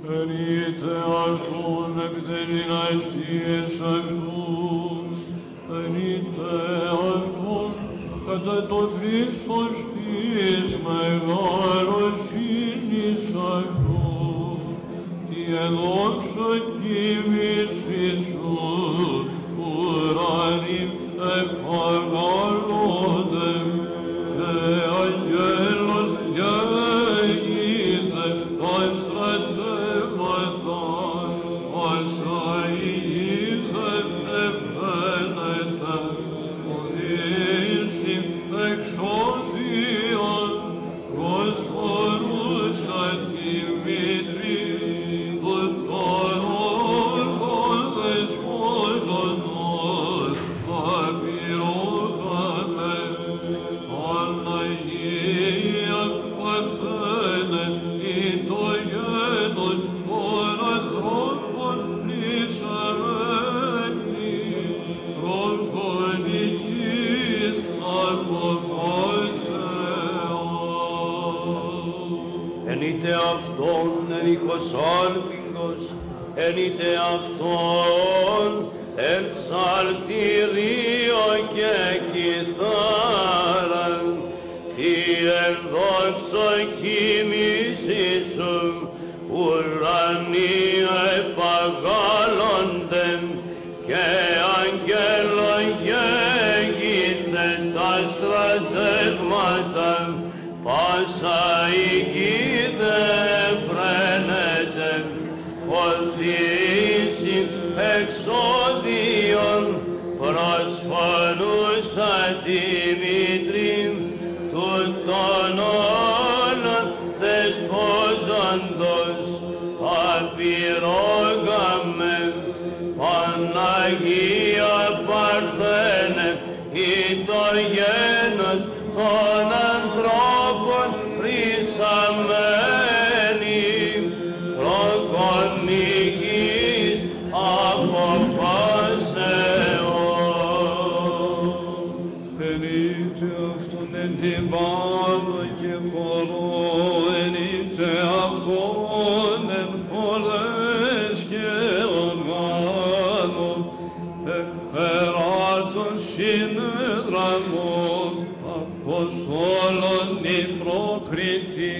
Ενείτε αυτόν επιτελήν αιστείες αυτούς, ενείτε αυτόν κατά το Χριστός της μεγαλοσύνης αυτού, τη εδόξα κύμηση σου, ουρανή επαγγαλώνε, αγγέλων γέγητε τα στρατεύματα, όσα ηγήθε επένετε, οδύσει εξώδιον, προσφορούσα τη μήτρη, τούτον όρκον δεσπότονος, απειρούχαμε, Αναγία παθαίνε, ή το γένος των ανθρώπων πλησαμένη, προκονικής από Ενείτε αυτόν εν οικοσάλπικος, ενείτε αυτόν εν ψαλτηρίο και κιθάραν, τη ενδόξω κοίμηση σου, ουρανοί επαγάλλοντεν, και αγγέλων γέγητε τα στρατεύματα, πάσα η γη δε φρένεται, οδύσει εξώδιον, προσφωνούσα τη μήτρη, τούτον όλων δεσπόζοντος, απειρόγαμε, Παναγία Παρθένε, ή το γένος των ανθρώπων πρισαμένη, προκονικής από πάσεως. Ενείτε αυτόν εν την πάνω και χωρώ, ενείτε αυτόν εν φορές και οργάνων, εκπεράτων συνεδραμών, Αποστόλων η προκρίτη,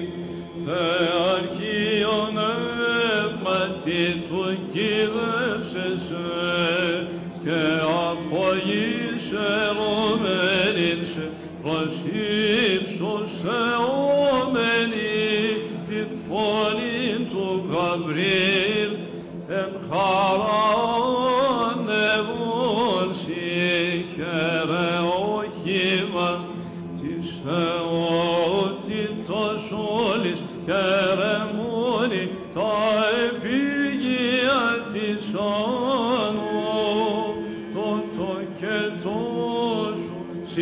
αρχίων εύματι του κηδεύσεσαι, και από γης ερωμένης προς ύψος θεόμενη, τη φωνή του Γαβρίλ, εν χαράν ευώνση, χαίρε όχημα της θεότητος όλης, χαίρε μόνη τα επίγεια της όνου, τότο και τόσο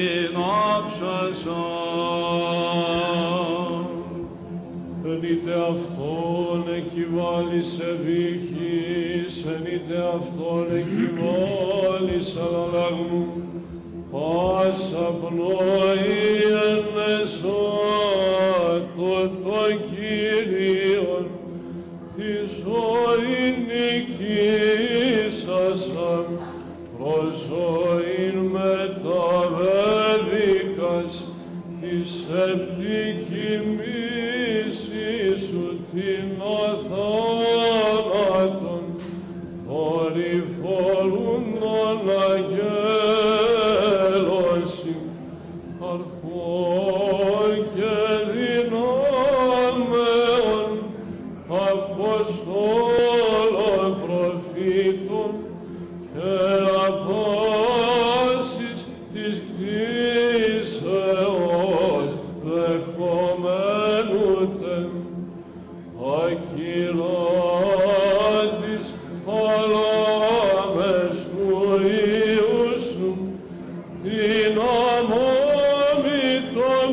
συνάψασαν. Ενείτε αυτόν εκβάλλεις ευήχης, ενείτε αυτόν εκβάλλεις αλλαγού, πάσα πνοή εν εσώτο το Κύριον, τη ζωή νικήσασαν, προς ζωήν μεταβέδικας, της επτικημίσης σου την αθάνατον, δορυφορούν των αγγέλων αρχών και δυνάμεων, Αποστόλων προφήτων και απόσεις της κτήσεως δεχομένου τεν, ακυρώτης παλάμες του Υιού σου, την αμόμητον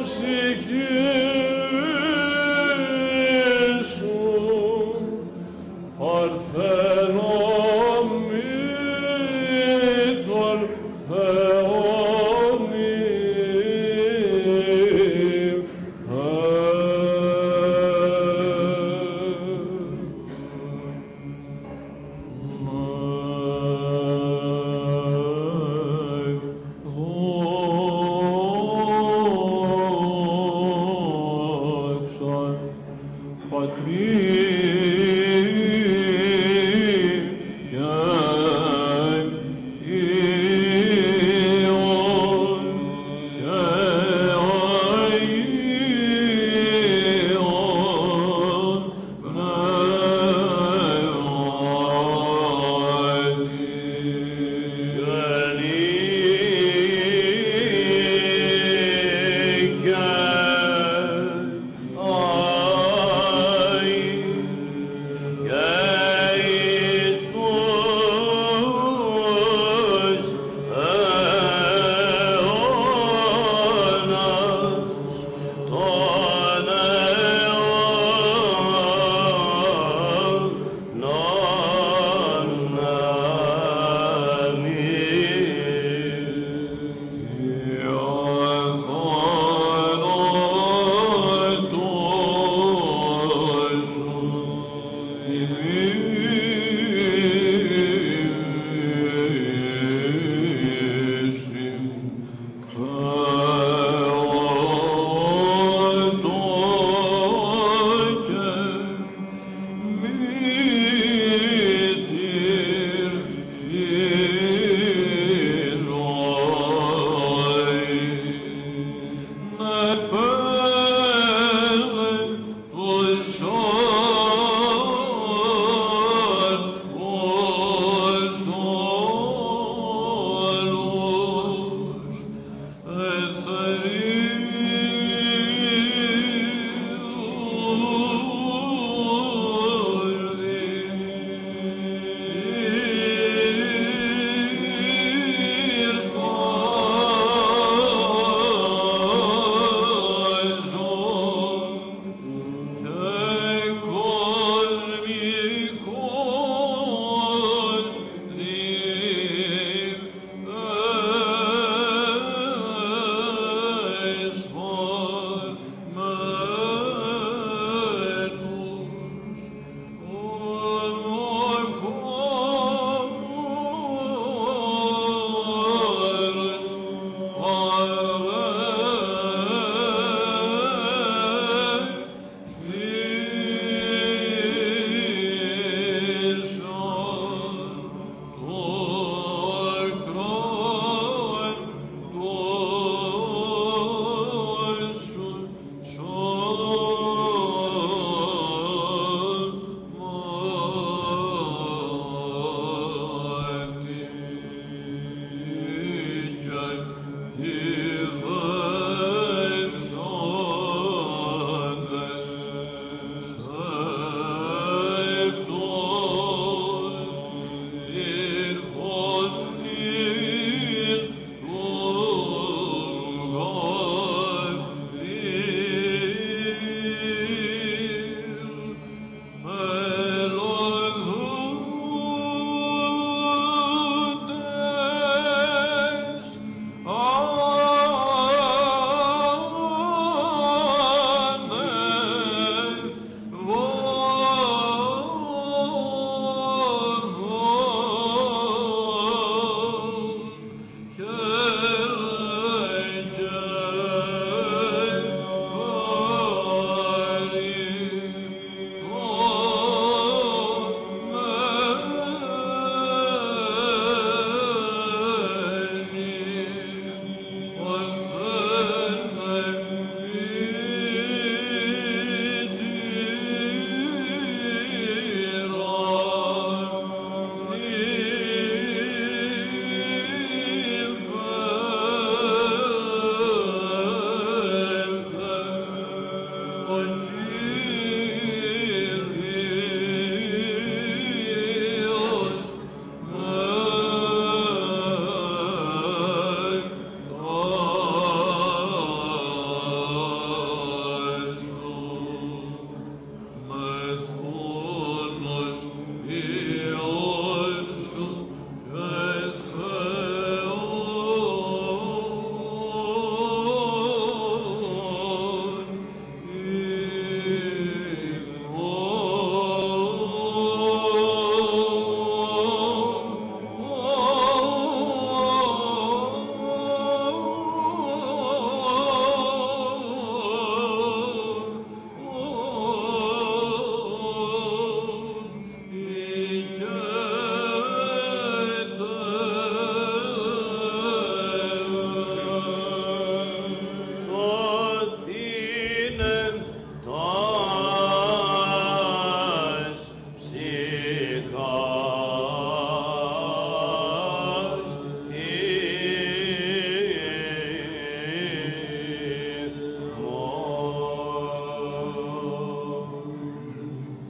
ψυχήν σου, παρθενομήτων Θεόμη. Σω